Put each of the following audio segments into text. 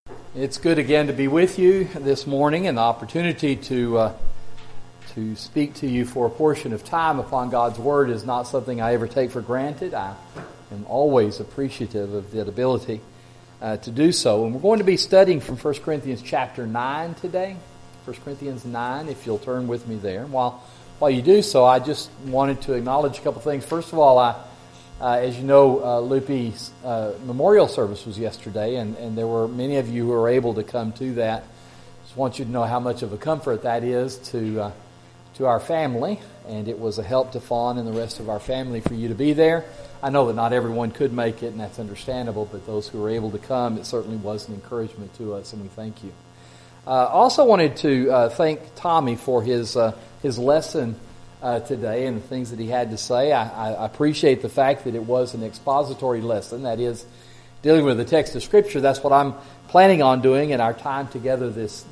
It's good again to be with you this morning, and the opportunity to speak to you for a portion of time upon God's Word is not something I ever take for granted. I am always appreciative of the ability to do so. And we're going to be studying from 1 Corinthians chapter 9 today. 1 Corinthians 9, if you'll turn with me there. And while you do so, I just wanted to acknowledge a couple things. First of all, as you know, Lupe's memorial service was yesterday, and there were many of you who were able to come to that. Just want you to know how much of a comfort that is to our family, and it was a help to Fawn and the rest of our family for you to be there. I know that not everyone could make it, and that's understandable, but those who were able to come, it certainly was an encouragement to us, and we thank you. Also wanted to thank Tommy for his lesson today and the things that he had to say. I appreciate the fact that it was an expository lesson, that is, dealing with the text of Scripture. That's what I'm planning on doing in our time together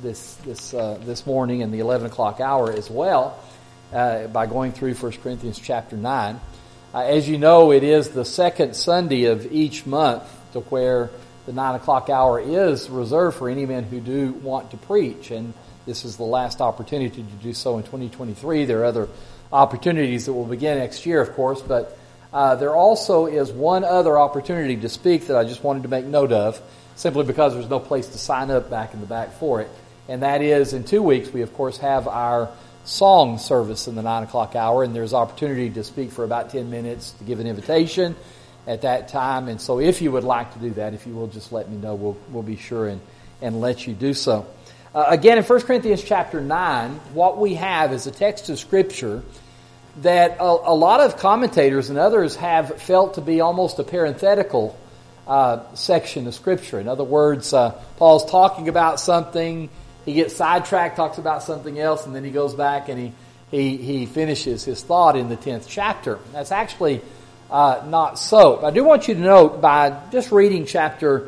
this morning in the 11 o'clock hour as well, by going through 1 Corinthians chapter 9. As you know, it is the second Sunday of each month to where the 9 o'clock hour is reserved for any men who do want to preach, and this is the last opportunity to do so in 2023. There are other opportunities that will begin next year, of course, but there also is one other opportunity to speak that I just wanted to make note of, simply because there's no place to sign up back in the back for it. And that is, in 2 weeks, we of course have our song service in the 9 o'clock hour, and there's opportunity to speak for about 10 minutes to give an invitation at that time. And so if you would like to do that, if you will just let me know, we'll be sure and let you do so. Again, in 1 Corinthians chapter 9, what we have is a text of Scripture that a lot of commentators and others have felt to be almost a parenthetical section of Scripture. In other words, Paul's talking about something, he gets sidetracked, talks about something else, and then he goes back and he finishes his thought in the 10th chapter. That's actually not so. I do want you to note, by just reading chapter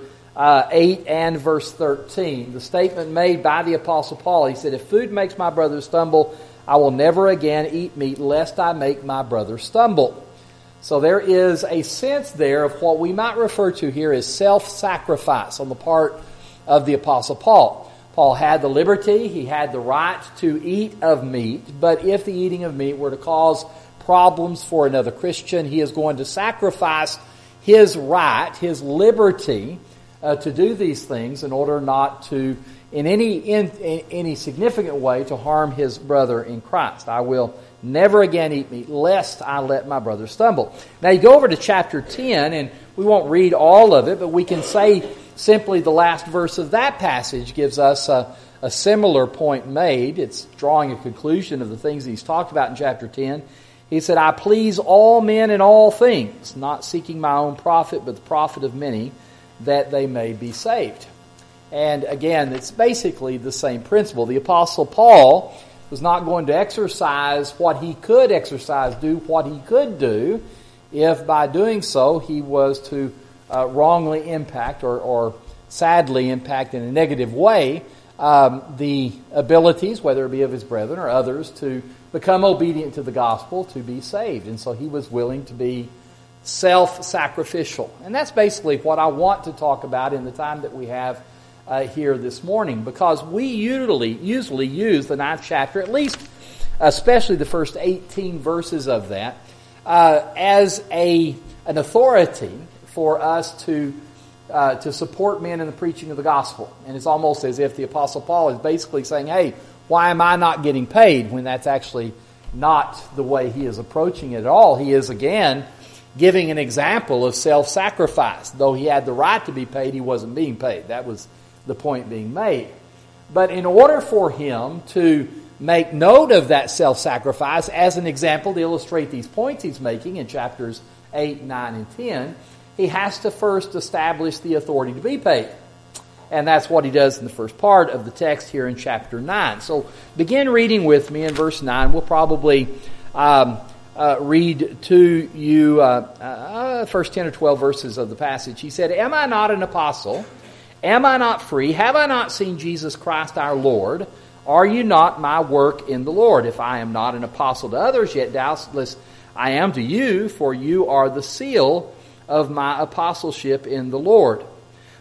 8 and verse 13, the statement made by the Apostle Paul. He said, "If food makes my brother stumble, I will never again eat meat, lest I make my brother stumble." So there is a sense there of what we might refer to here as self-sacrifice on the part of the Apostle Paul. Paul had the liberty, he had the right to eat of meat, but if the eating of meat were to cause problems for another Christian, he is going to sacrifice his right, his liberty, to do these things in order not to, in any significant way, to harm his brother in Christ. "I will never again eat meat, lest I let my brother stumble." Now you go over to chapter 10, and we won't read all of it, but we can say simply the last verse of that passage gives us a similar point made. It's drawing a conclusion of the things he's talked about in chapter 10. He said, "I please all men in all things, not seeking my own profit, but the profit of many, that they may be saved." And again, it's basically the same principle. The Apostle Paul was not going to exercise what he could exercise, do what he could do, if by doing so he was to wrongly impact or sadly impact in a negative way the abilities, whether it be of his brethren or others, to become obedient to the gospel, to be saved. And so he was willing to be self-sacrificial. And that's basically what I want to talk about in the time that we have here this morning, because we usually use the 9th chapter, at least especially the first 18 verses of that, as an authority for us to support men in the preaching of the gospel. And it's almost as if the Apostle Paul is basically saying, "Hey, why am I not getting paid?" when that's actually not the way he is approaching it at all. He is, again, giving an example of self-sacrifice. Though he had the right to be paid, he wasn't being paid. That was the point being made. But in order for him to make note of that self-sacrifice as an example to illustrate these points he's making in chapters 8, 9, and 10, he has to first establish the authority to be paid. And that's what he does in the first part of the text here in chapter 9. So begin reading with me in verse 9. We'll probably read to you first 10 or 12 verses of the passage. He said, "Am I not an apostle? Am I not free? Have I not seen Jesus Christ our Lord? Are you not my work in the Lord? If I am not an apostle to others, yet doubtless I am to you, for you are the seal of my apostleship in the Lord.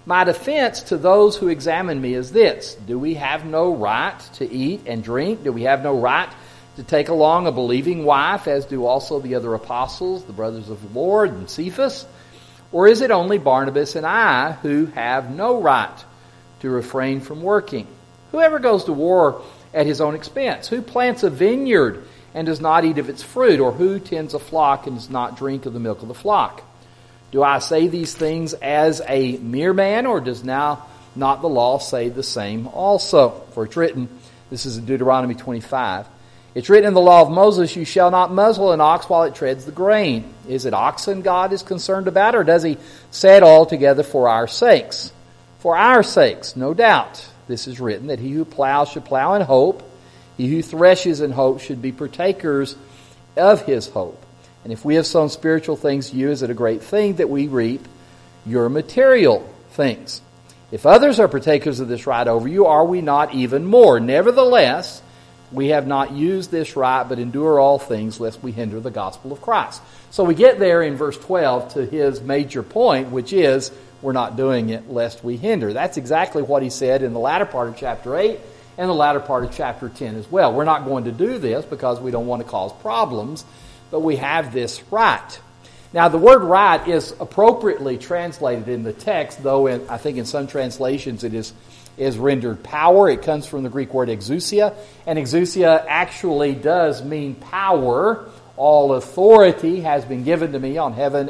My defense to those who examine me is this: do we have no right to eat and drink? Do we have no right to take along a believing wife, as do also the other apostles, the brothers of the Lord, and Cephas? Or is it only Barnabas and I who have no right to refrain from working? Whoever goes to war at his own expense? Who plants a vineyard and does not eat of its fruit? Or who tends a flock and does not drink of the milk of the flock? Do I say these things as a mere man, or does now not the law say the same also? For it's written, this is in Deuteronomy 25, it's written in the law of Moses, you shall not muzzle an ox while it treads the grain. Is it oxen God is concerned about, or does he say it altogether for our sakes? For our sakes, no doubt. This is written, that he who plows should plow in hope. He who threshes in hope should be partakers of his hope. And if we have sown spiritual things to you, is it a great thing that we reap your material things? If others are partakers of this right over you, are we not even more? Nevertheless, we have not used this right, but endure all things, lest we hinder the gospel of Christ. So we get there in verse 12 to his major point, which is, we're not doing it lest we hinder. That's exactly what he said in the latter part of chapter 8 and the latter part of chapter 10 as well. We're not going to do this because we don't want to cause problems, but we have this right. Now, the word right is appropriately translated in the text, though I think in some translations it is rendered power. It comes from the Greek word exousia, and exousia actually does mean power. All authority has been given to me on heaven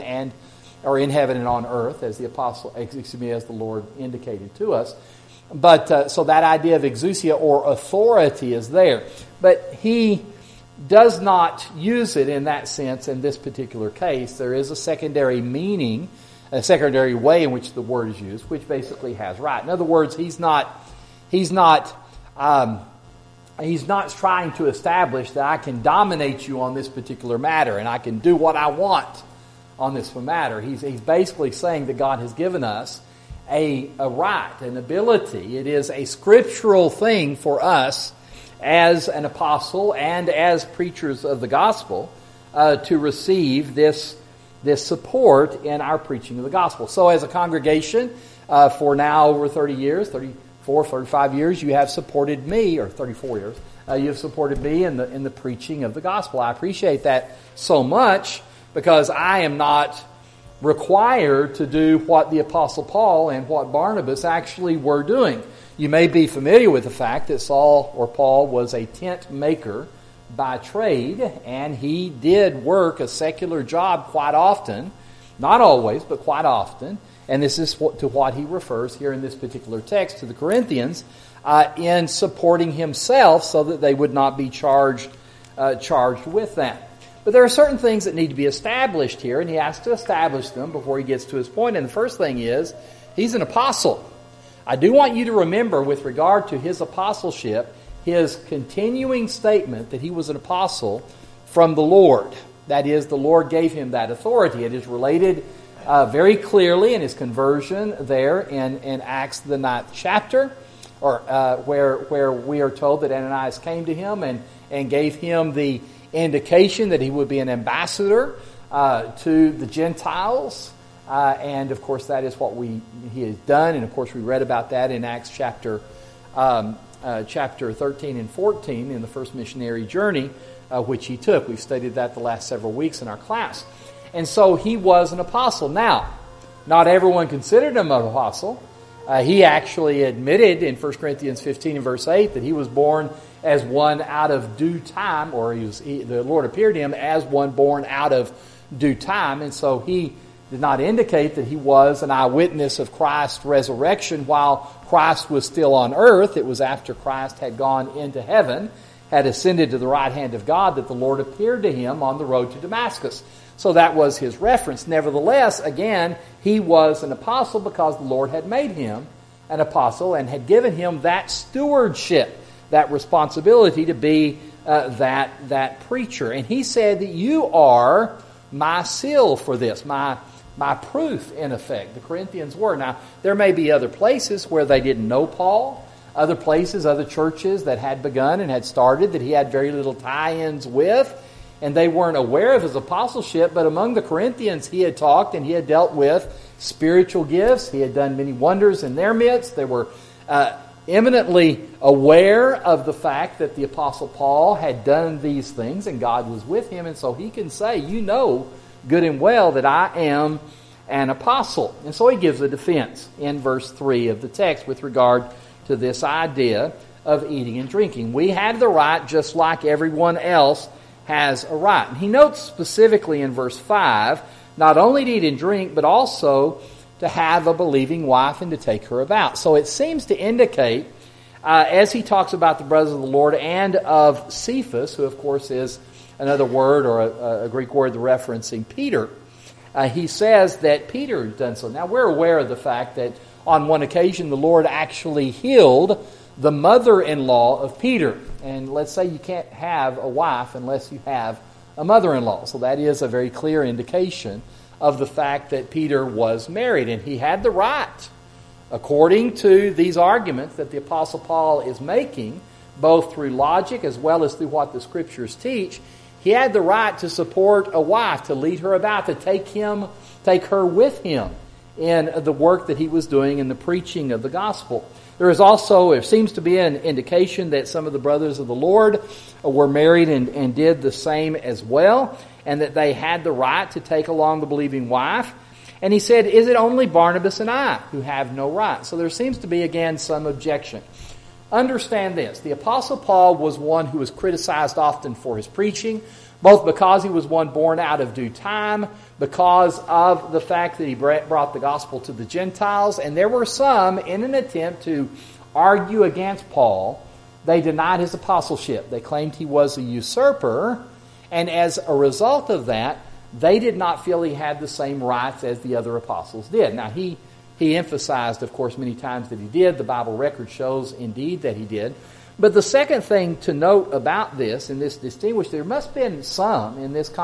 or in heaven and on earth, as the as the Lord indicated to us. But so that idea of exousia or authority is there. But he does not use it in that sense in this particular case. There is a secondary meaning, a secondary way in which the word is used, which basically has right. In other words, he's not trying to establish that I can dominate you on this particular matter and I can do what I want on this matter. He's basically saying that God has given us a right, an ability. It is a scriptural thing for us as an apostle and as preachers of the gospel to receive this support in our preaching of the gospel. So as a congregation, for now over 30 years, 34, 35 years, you have supported me, or 34 years, you have supported me in the preaching of the gospel. I appreciate that so much, because I am not required to do what the Apostle Paul and what Barnabas actually were doing. You may be familiar with the fact that Saul or Paul was a tent maker by trade, and he did work a secular job quite often, not always, but quite often. And this is to what he refers here in this particular text to the Corinthians, in supporting himself so that they would not be charged with that. But there are certain things that need to be established here, and he has to establish them before he gets to his point. And the first thing is, he's an apostle. I do want you to remember, with regard to his apostleship, his continuing statement that he was an apostle from the Lord. That is, the Lord gave him that authority. It is related very clearly in his conversion there in Acts the 9th chapter, or where we are told that Ananias came to him and gave him the indication that he would be an ambassador to the Gentiles. And of course that is what he has done, and of course we read about that in Acts chapter 13 and 14 in the first missionary journey which he took. We've studied that the last several weeks in our class. And so he was an apostle. Now, not everyone considered him an apostle. He actually admitted in 1 Corinthians 15 and verse 8 that he was born as one out of due time, or the Lord appeared to him as one born out of due time. And so he did not indicate that he was an eyewitness of Christ's resurrection while Christ was still on earth. It was after Christ had gone into heaven, had ascended to the right hand of God, that the Lord appeared to him on the road to Damascus. So that was his reference. Nevertheless, again, he was an apostle because the Lord had made him an apostle and had given him that stewardship, that responsibility to be that preacher. And he said that you are my seal for this, my proof, in effect. The Corinthians were. Now, there may be other places where they didn't know Paul, other places, other churches that had begun and had started that he had very little tie-ins with. and they weren't aware of his apostleship, but among the Corinthians he had talked and he had dealt with spiritual gifts. He had done many wonders in their midst. They were eminently aware of the fact that the Apostle Paul had done these things and God was with him, and so he can say, you know good and well that I am an apostle. And so he gives a defense in verse 3 of the text with regard to this idea of eating and drinking. We have the right just like everyone else has a right. And he notes specifically in verse 5, not only to eat and drink, but also to have a believing wife and to take her about. So it seems to indicate, as he talks about the brothers of the Lord and of Cephas, who of course is another word or a Greek word referencing Peter, he says that Peter had done so. Now we're aware of the fact that on one occasion the Lord actually healed the mother-in-law of Peter. And let's say you can't have a wife unless you have a mother-in-law. So that is a very clear indication of the fact that Peter was married. And he had the right, according to these arguments that the Apostle Paul is making, both through logic as well as through what the Scriptures teach, he had the right to support a wife, to lead her about, to take her with him in the work that he was doing in the preaching of the gospel. There seems to be an indication that some of the brothers of the Lord were married and did the same as well, and that they had the right to take along the believing wife. And he said, is it only Barnabas and I who have no right? So there seems to be, again, some objection. Understand this. The Apostle Paul was one who was criticized often for his preaching, both because he was one born out of due time, because of the fact that he brought the gospel to the Gentiles. And there were some, in an attempt to argue against Paul, they denied his apostleship. They claimed he was a usurper, and as a result of that, they did not feel he had the same rights as the other apostles did. Now, he emphasized, of course, many times that he did. The Bible record shows, indeed, that he did. But the second thing to note about this, and this distinguished, there must have been some in this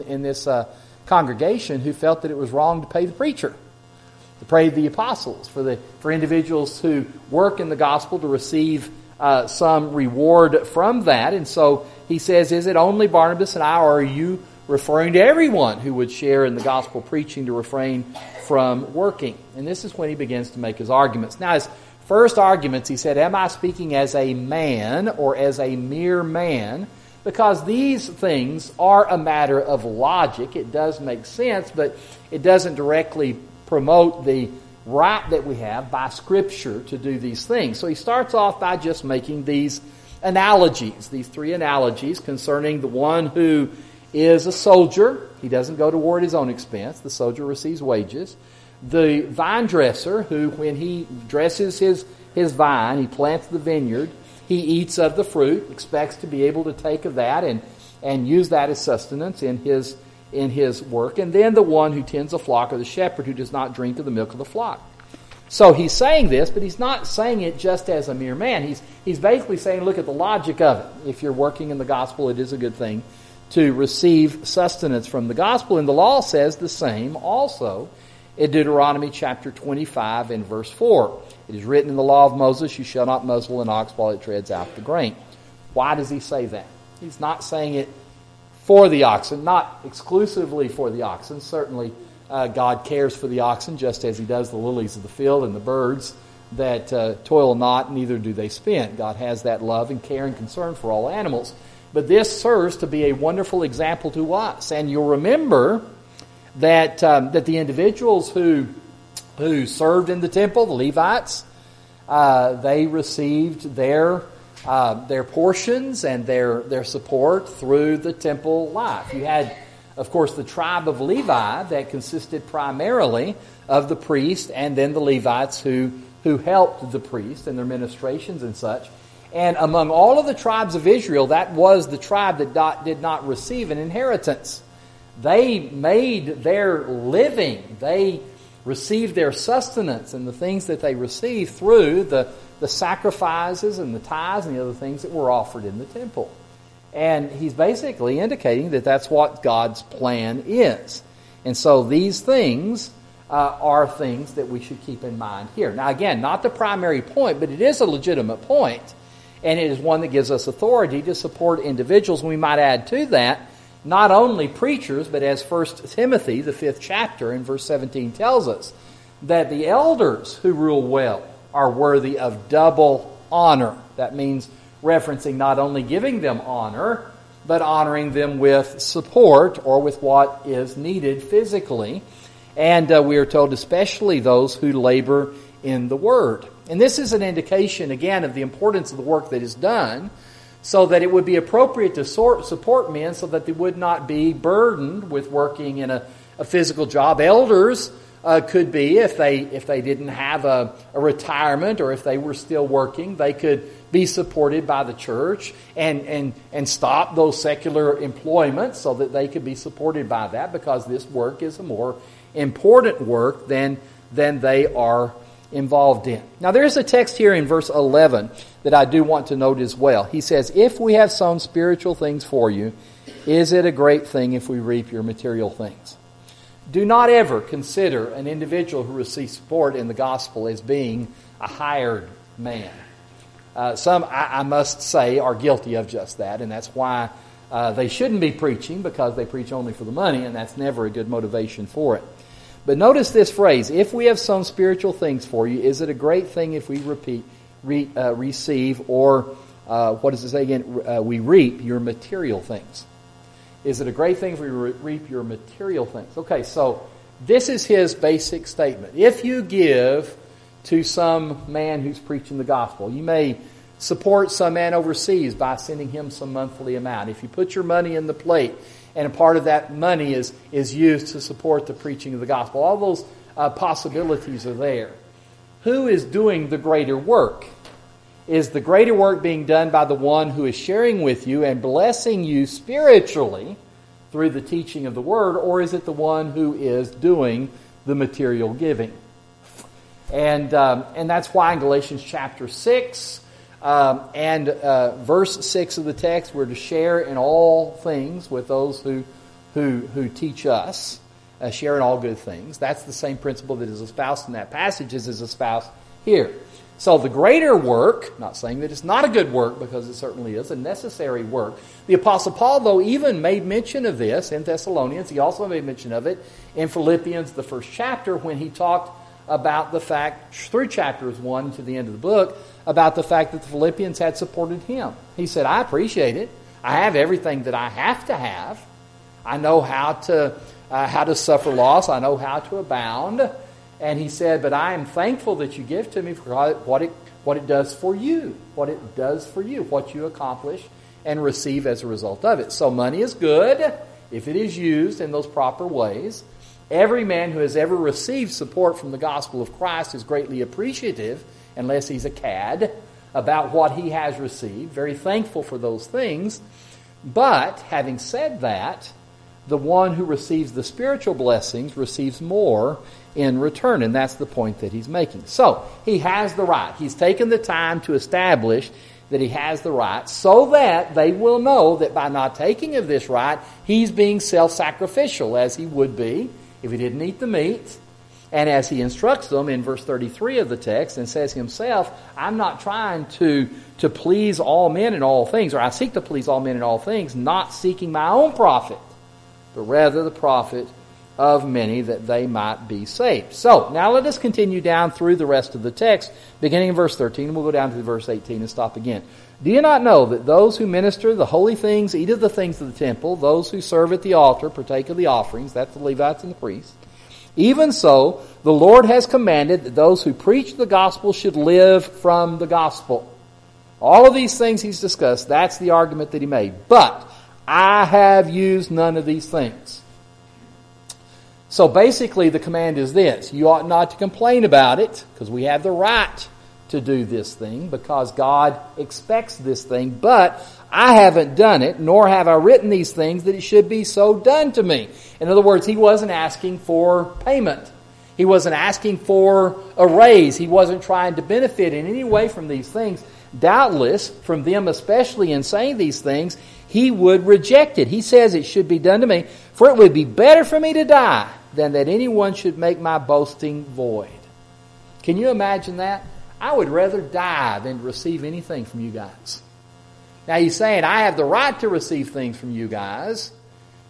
congregation who felt that it was wrong to pay the preacher, to pay the apostles, for individuals who work in the gospel to receive some reward from that. And so he says, is it only Barnabas and I, or are you referring to everyone who would share in the gospel preaching to refrain from working? And this is when he begins to make his arguments. Now, his first arguments, he said, am I speaking as a man or as a mere man? Because these things are a matter of logic. It does make sense, but it doesn't directly promote the right that we have by Scripture to do these things. So he starts off by just making these analogies, these three analogies concerning the one who is a soldier. He doesn't go to war at his own expense. The soldier receives wages. The vine dresser, who when he dresses his vine, he plants the vineyard, he eats of the fruit, expects to be able to take of that and use that as sustenance in his work. And then the one who tends a flock, or the shepherd who does not drink of the milk of the flock. So he's saying this, but he's not saying it just as a mere man. He's basically saying, look at the logic of it. If you're working in the gospel, it is a good thing to receive sustenance from the gospel. And the law says the same also in Deuteronomy chapter 25 and verse 4. It is written in the law of Moses, you shall not muzzle an ox while it treads out the grain. Why does he say that? He's not saying it for the oxen, not exclusively for the oxen. Certainly God cares for the oxen just as he does the lilies of the field and the birds that toil not, neither do they spin. God has that love and care and concern for all animals. But this serves to be a wonderful example to us. And you'll remember that the individuals who served in the temple, the Levites, they received their portions and their support through the temple life. You had, of course, the tribe of Levi that consisted primarily of the priest and then the Levites who helped the priest in their ministrations and such. And among all of the tribes of Israel, that was the tribe that did not receive an inheritance. They made their living. They received their sustenance and the things that they received through the sacrifices and the tithes and the other things that were offered in the temple. And he's basically indicating that that's what God's plan is. And so these things are things that we should keep in mind here. Now again, not the primary point, but it is a legitimate point. And it is one that gives us authority to support individuals. And we might add to that not only preachers, but as 1 Timothy, the 5th chapter, in verse 17 tells us, that the elders who rule well are worthy of double honor. That means referencing not only giving them honor, but honoring them with support or with what is needed physically. And we are told especially those who labor in the Word. And this is an indication, again, of the importance of the work that is done, so that it would be appropriate to support men so that they would not be burdened with working in a physical job. Elders could be, if they didn't have a retirement or if they were still working, they could be supported by the church and stop those secular employments so that they could be supported by that, because this work is a more important work than they are involved in. Now there is a text here in verse 11 that I do want to note as well. He says, "If we have sown spiritual things for you, is it a great thing if we reap your material things?" Do not ever consider an individual who receives support in the gospel as being a hired man. Some, I must say, are guilty of just that, and that's why they shouldn't be preaching, because they preach only for the money, and that's never a good motivation for it. But notice this phrase, "If we have sown spiritual things for you, is it a great thing if we receive," or what does it say again? We reap your material things. Is it a great thing if we reap your material things? Okay, so this is his basic statement. If you give to some man who's preaching the gospel, you may support some man overseas by sending him some monthly amount. If you put your money in the plate, and a part of that money is used to support the preaching of the gospel, all those possibilities are there. Who is doing the greater work? Is the greater work being done by the one who is sharing with you and blessing you spiritually through the teaching of the Word, or is it the one who is doing the material giving? And that's why in Galatians chapter 6 and verse 6 of the text, we're to share in all things with those who teach us, share in all good things. That's the same principle that is espoused in that passage as is espoused here. So the greater work, not saying that it's not a good work, because it certainly is a necessary work. The Apostle Paul, though, even made mention of this in Thessalonians. He also made mention of it in Philippians, the 1st chapter, when he talked about the fact, through chapters 1 to the end of the book, about the fact that the Philippians had supported him. He said, "I appreciate it. I have everything that I have to have. I know how to suffer loss. I know how to abound." And he said, "But I am thankful that you give to me for what it does for you, what you accomplish and receive as a result of it." So money is good if it is used in those proper ways. Every man who has ever received support from the gospel of Christ is greatly appreciative, unless he's a cad, about what he has received. Very thankful for those things. But having said that, the one who receives the spiritual blessings receives more in return, and that's the point that he's making. So, he has the right. He's taken the time to establish that he has the right, so that they will know that by not taking of this right, he's being self-sacrificial, as he would be if he didn't eat the meat. And as he instructs them in verse 33 of the text, and says himself, "I'm not trying to please all men in all things," or "I seek to please all men in all things, not seeking my own profit, but rather the profit of many, that they might be saved." So, now let us continue down through the rest of the text, beginning in verse 13. We'll go down to verse 18 and stop again. "Do you not know that those who minister the holy things eat of the things of the temple, those who serve at the altar partake of the offerings," that's the Levites and the priests, "even so, the Lord has commanded that those who preach the gospel should live from the gospel." All of these things he's discussed, that's the argument that he made. "But I have used none of these things." So basically the command is this: you ought not to complain about it, because we have the right to do this thing, because God expects this thing. "But I haven't done it, nor have I written these things, that it should be so done to me." In other words, he wasn't asking for payment. He wasn't asking for a raise. He wasn't trying to benefit in any way from these things. Doubtless, from them especially in saying these things, he would reject it. He says it should be done to me, "For it would be better for me to die than that anyone should make my boasting void." Can you imagine that? I would rather die than receive anything from you guys. Now he's saying, I have the right to receive things from you guys,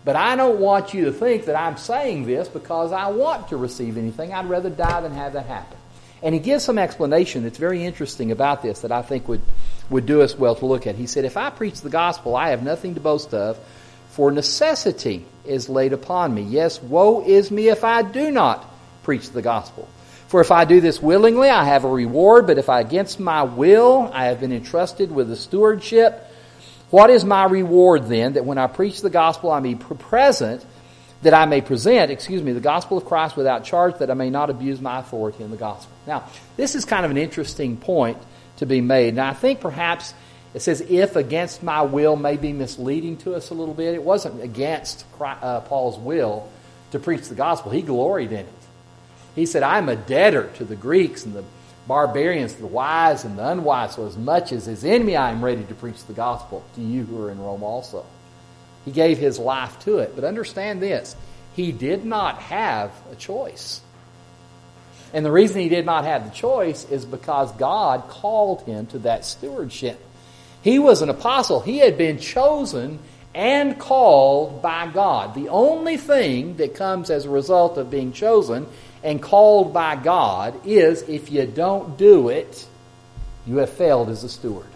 But I don't want you to think that I'm saying this because I want to receive anything. I'd rather die than have that happen. And he gives some explanation that's very interesting about this that I think would do us well to look at. He said, if I preach the gospel, I have nothing to boast of, for necessity is laid upon me. Yes, woe is me if I do not preach the gospel. For if I do this willingly, I have a reward, but if I against my will, I have been entrusted with the stewardship. What is my reward then, that when I preach the gospel I may present, that I may present, the gospel of Christ without charge, that I may not abuse my authority in the gospel. Now, this is kind of an interesting point to be made. And I think perhaps it says, if against my will, may be misleading to us a little bit. It wasn't against Paul's will to preach the gospel. He gloried in it. He said, I'm a debtor to the Greeks and the barbarians, the wise and the unwise, so as much as is in me, I am ready to preach the gospel to you who are in Rome also. He gave his life to it. But understand this, he did not have a choice. And the reason he did not have the choice is because God called him to that stewardship. He was an apostle. He had been chosen and called by God. The only thing that comes as a result of being chosen and called by God is if you don't do it, you have failed as a steward.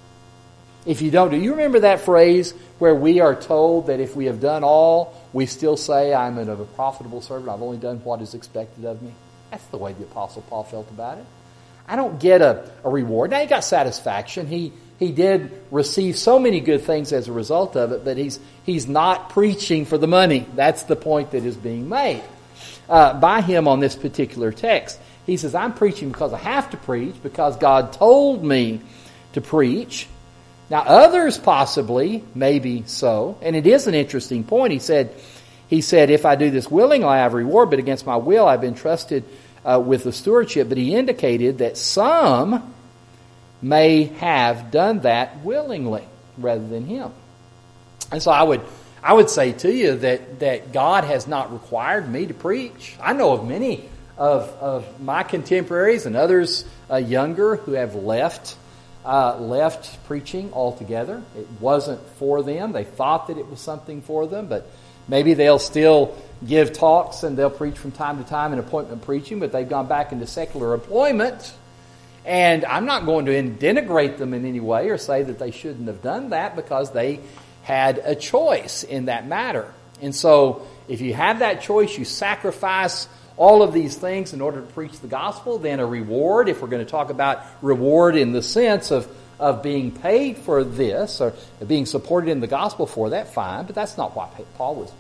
If you don't do it, you remember that phrase where we are told that if we have done all, we still say, I'm a profitable servant, I've only done what is expected of me. That's the way the Apostle Paul felt about it. I don't get a reward. Now, he got satisfaction. He did receive so many good things as a result of it, but he's not preaching for the money. That's the point that is being made by him on this particular text. He says, I'm preaching because I have to preach, because God told me to preach. Now, others possibly, maybe so, and it is an interesting point. He said, if I do this willingly, I have a reward, but against my will, I've been trusted with the stewardship. But he indicated that some may have done that willingly rather than him. And so I would say to you that God has not required me to preach. I know of many of my contemporaries and others younger who have left preaching altogether. It wasn't for them. They thought that it was something for them, but maybe they'll still give talks and they'll preach from time to time in appointment preaching, but they've gone back into secular employment. And I'm not going to denigrate them in any way or say that they shouldn't have done that, because they had a choice in that matter. And so if you have that choice, you sacrifice all of these things in order to preach the gospel, then a reward, if we're going to talk about reward in the sense of being paid for this or being supported in the gospel for that, fine. But that's not what Paul was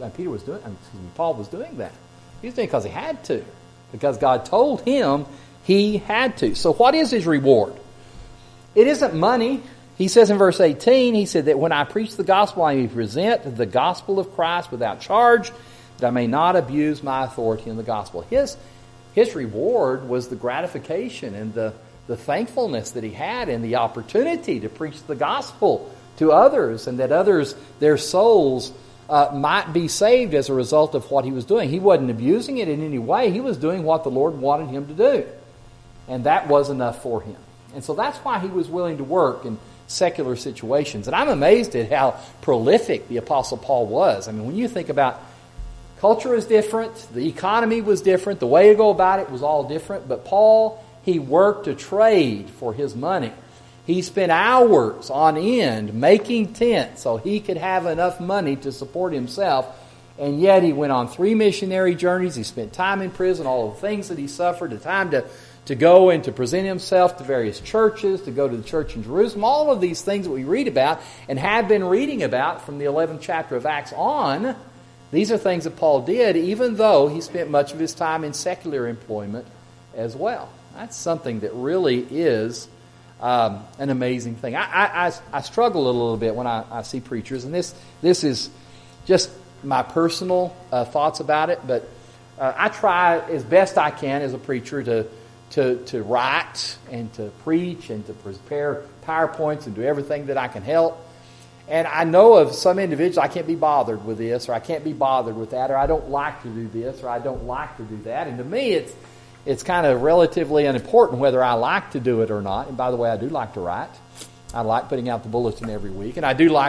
doing that. He was doing it because he had to, because God told him he had to. So what is his reward? It isn't money. He says in verse 18, he said that when I preach the gospel, I may present the gospel of Christ without charge, that I may not abuse my authority in the gospel. His reward was the gratification and the thankfulness that he had and the opportunity to preach the gospel to others, and that others, their souls, might be saved as a result of what he was doing. He wasn't abusing it in any way. He was doing what the Lord wanted him to do. And that was enough for him. And so that's why he was willing to work in secular situations. And I'm amazed at how prolific the Apostle Paul was. I mean, when you think about culture is different, the economy was different, the way to go about it was all different. But Paul, he worked a trade for his money. He spent hours on end making tents so he could have enough money to support himself. And yet he went on 3 missionary journeys. He spent time in prison, all the things that he suffered, the time to go and to present himself to various churches, to go to the church in Jerusalem. All of these things that we read about and have been reading about from the 11th chapter of Acts on, these are things that Paul did, even though he spent much of his time in secular employment as well. That's something that really is an amazing thing. I struggle a little bit when I see preachers, and this is just my personal thoughts about it, but I try as best I can as a preacher to write and to preach and to prepare PowerPoints and do everything that I can help. And I know of some individuals, I can't be bothered with this, or I can't be bothered with that, or I don't like to do this, or I don't like to do that. And to me, it's kind of relatively unimportant whether I like to do it or not. And by the way, I do like to write. I like putting out the bulletin every week. And I do like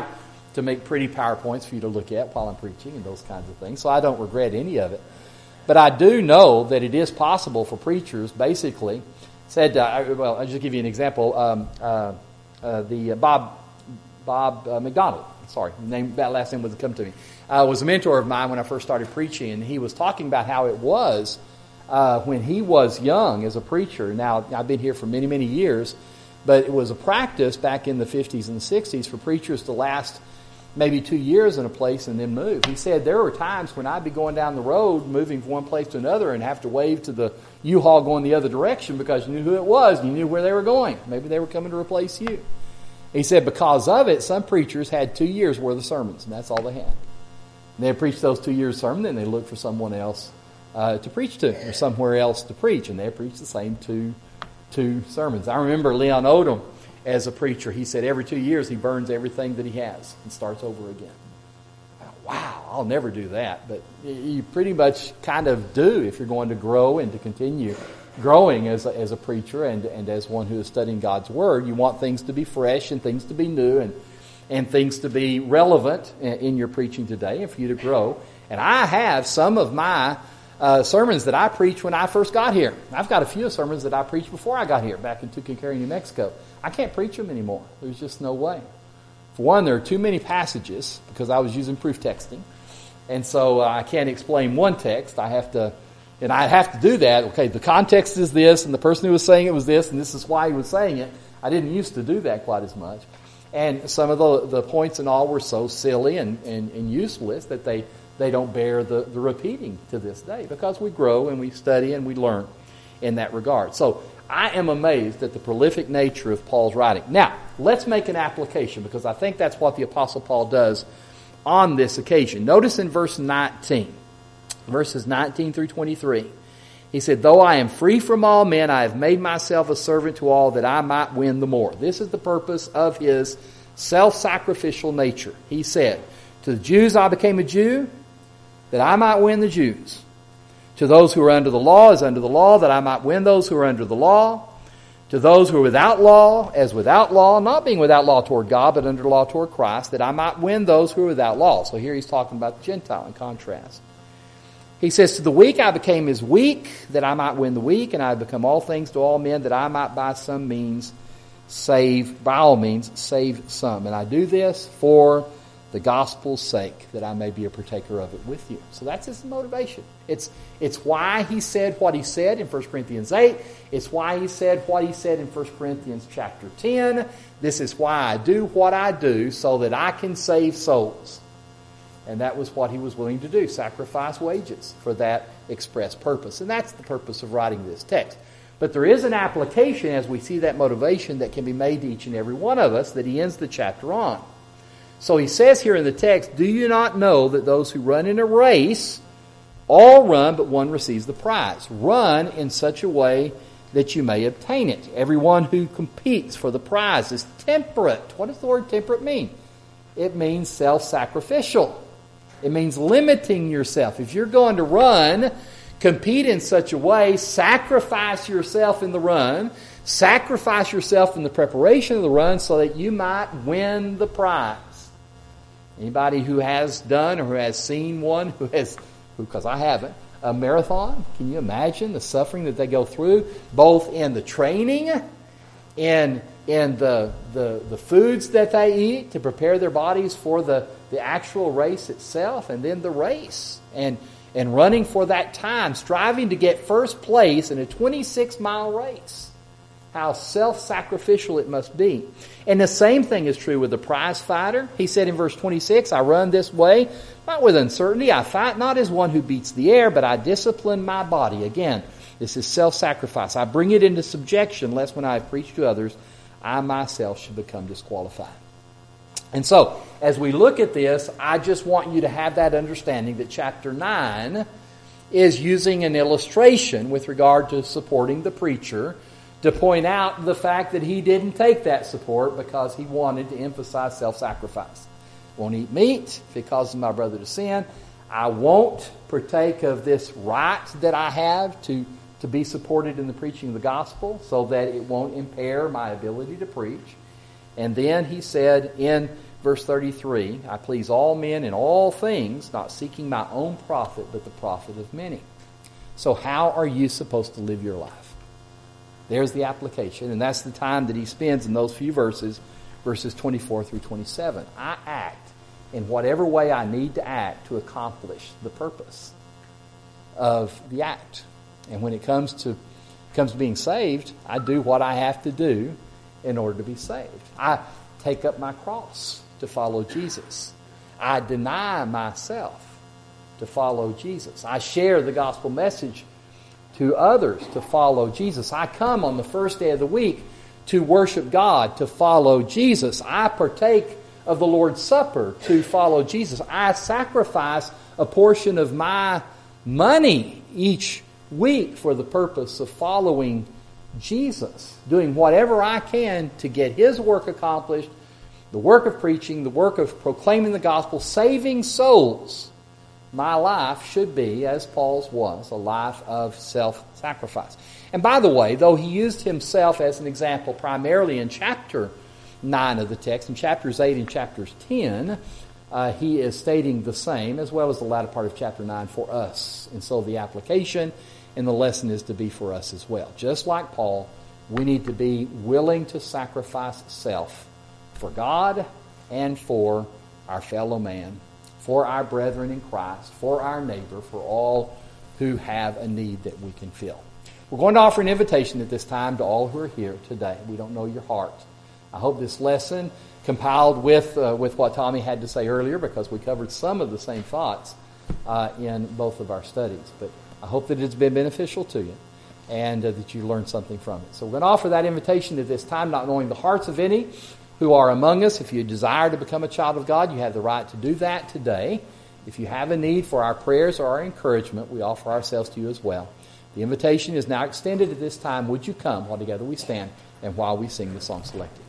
to make pretty PowerPoints for you to look at while I'm preaching and those kinds of things. So I don't regret any of it. But I do know that it is possible for preachers, basically, I'll just give you an example. Bob McDonald, sorry, that last name wasn't come to me, was a mentor of mine when I first started preaching, and he was talking about how it was when he was young as a preacher. Now, I've been here for many, many years, but it was a practice back in the 50s and the 60s for preachers to last maybe 2 years in a place and then move. He said there were times when I'd be going down the road, moving from one place to another, and have to wave to the U-Haul going the other direction because you knew who it was and you knew where they were going. Maybe they were coming to replace you. He said because of it, some preachers had 2 years worth of sermons, and that's all they had. And they'd preach those 2 years sermon, then they'd look for someone else to preach to, or somewhere else to preach, and they'd preach the same two sermons. I remember Leon Odom as a preacher. He said every 2 years he burns everything that he has and starts over again. Wow, I'll never do that. But you pretty much kind of do if you're going to grow and to continue growing as a preacher and as one who is studying God's Word. You want things to be fresh and things to be new and things to be relevant in your preaching today and for you to grow. And I have some of my sermons that I preached when I first got here. I've got a few sermons that I preached before I got here, back in Tucumcari, New Mexico. I can't preach them anymore. There's just no way. For one, there are too many passages because I was using proof texting. And so I can't explain one text. I have to do that. Okay, the context is this, and the person who was saying it was this, and this is why he was saying it. I didn't used to do that quite as much. And some of the points and all were so silly and useless that they don't bear the repeating to this day because we grow and we study and we learn in that regard. So I am amazed at the prolific nature of Paul's writing. Now, let's make an application because I think that's what the Apostle Paul does on this occasion. Notice in verse 19, verses 19 through 23, he said, though I am free from all men, I have made myself a servant to all that I might win the more. This is the purpose of his self-sacrificial nature. He said, to the Jews I became a Jew, that I might win the Jews. To those who are under the law as under the law, that I might win those who are under the law. To those who are without law as without law, not being without law toward God, but under law toward Christ, that I might win those who are without law. So here he's talking about the Gentile in contrast. He says, to the weak I became as weak, that I might win the weak, and I have become all things to all men, that I might by all means save some. And I do this for the gospel's sake, that I may be a partaker of it with you. So that's his motivation. It's why he said what he said in 1 Corinthians 8. It's why he said what he said in 1 Corinthians chapter 10. This is why I do what I do, so that I can save souls. And that was what he was willing to do, sacrifice wages for that express purpose. And that's the purpose of writing this text. But there is an application as we see that motivation that can be made to each and every one of us that he ends the chapter on. So he says here in the text, do you not know that those who run in a race all run, but one receives the prize? Run in such a way that you may obtain it. Everyone who competes for the prize is temperate. What does the word temperate mean? It means self-sacrificial. It means limiting yourself. If you're going to run, compete in such a way, sacrifice yourself in the run, sacrifice yourself in the preparation of the run so that you might win the prize. Anybody who has done or who has seen one because I haven't, a marathon, can you imagine the suffering that they go through, both in the training, in the foods that they eat to prepare their bodies for the actual race itself, and then the race, and running for that time, striving to get first place in a 26-mile race. How self-sacrificial it must be. And the same thing is true with the prize fighter. He said in verse 26, I run this way, not with uncertainty. I fight not as one who beats the air, but I discipline my body. Again, this is self-sacrifice. I bring it into subjection, lest when I have preached to others, I myself should become disqualified. And so, as we look at this, I just want you to have that understanding that chapter 9 is using an illustration with regard to supporting the preacher to point out the fact that he didn't take that support because he wanted to emphasize self-sacrifice. Won't eat meat if it causes my brother to sin. I won't partake of this right that I have to be supported in the preaching of the gospel so that it won't impair my ability to preach. And then he said in verse 33, I please all men in all things, not seeking my own profit, but the profit of many. So how are you supposed to live your life? There's the application, and that's the time that he spends in those few verses 24 through 27. I act in whatever way I need to act to accomplish the purpose of the act. And when it comes to being saved, I do what I have to do in order to be saved. I take up my cross to follow Jesus. I deny myself to follow Jesus. I share the gospel message to others to follow Jesus. I come on the first day of the week to worship God, to follow Jesus. I partake of the Lord's Supper to follow Jesus. I sacrifice a portion of my money each week for the purpose of following Jesus, doing whatever I can to get His work accomplished, the work of preaching, the work of proclaiming the gospel, saving souls. My life should be, as Paul's was, a life of self-sacrifice. And by the way, though he used himself as an example primarily in chapter 9 of the text, in chapters 8 and chapters 10, he is stating the same, as well as the latter part of chapter 9 for us. And so the application and the lesson is to be for us as well. Just like Paul, we need to be willing to sacrifice self for God and for our fellow man, for our brethren in Christ, for our neighbor, for all who have a need that we can fill. We're going to offer an invitation at this time to all who are here today. We don't know your heart. I hope this lesson, compiled with what Tommy had to say earlier, because we covered some of the same thoughts in both of our studies. But I hope that it's been beneficial to you and that you learned something from it. So we're going to offer that invitation at this time, not knowing the hearts of any who are among us. If you desire to become a child of God, you have the right to do that today. If you have a need for our prayers or our encouragement, we offer ourselves to you as well. The invitation is now extended at this time. Would you come while together we stand and while we sing the song selected?